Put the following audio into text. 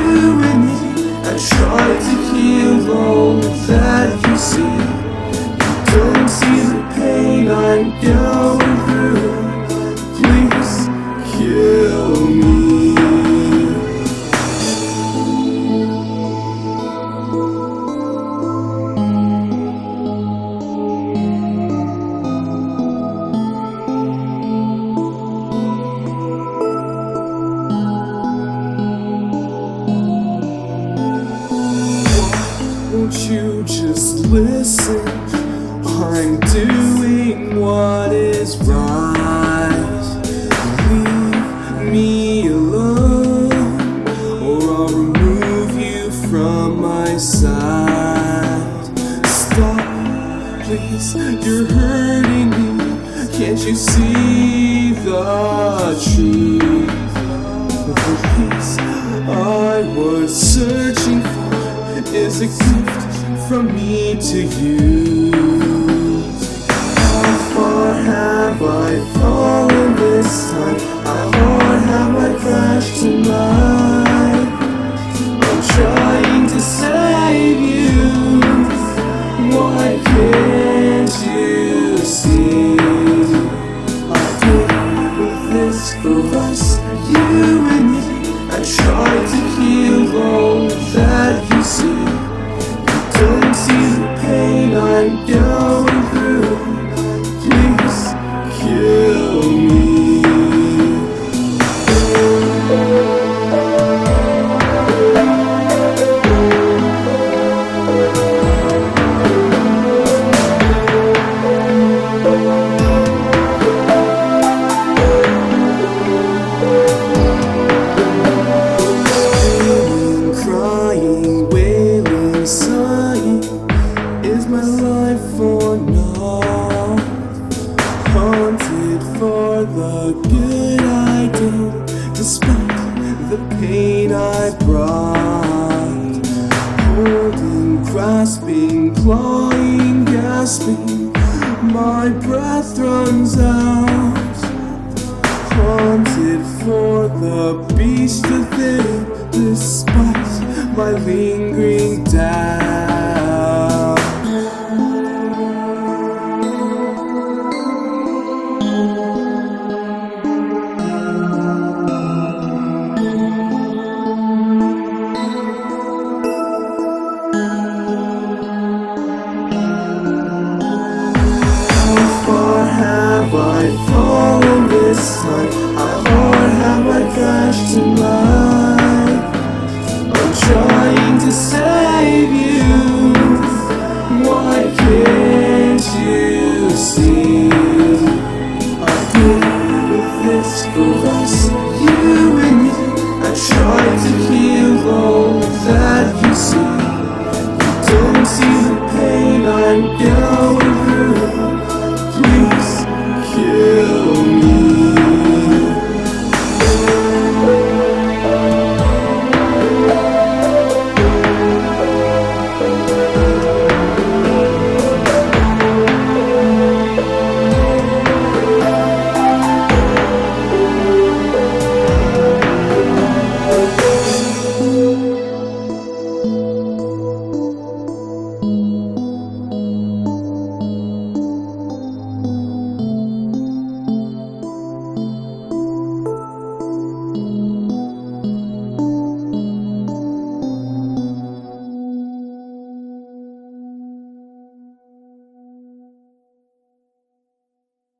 you and me. I try to heal all that you see. You don't see the pain I'm going through. Please kill me. Won't you just listen? I'm doing what is right. Leave me alone, or I'll remove you from my sight. Stop, please, you're hurting me. Can't you see the truth? The peace I was searching for is a gift from me to you. How far have I fallen this time? How hard have I crashed tonight? I'm trying to save you. Why can't you see? I did this for us, you and me. I tried to heal all that you see. You don't see the pain I'm going through. Please kill me. My life or not, haunted for the good I did, despite the pain I brought. Holding, grasping, clawing, gasping, my breath runs out. Haunted for the beast within, despite my lingering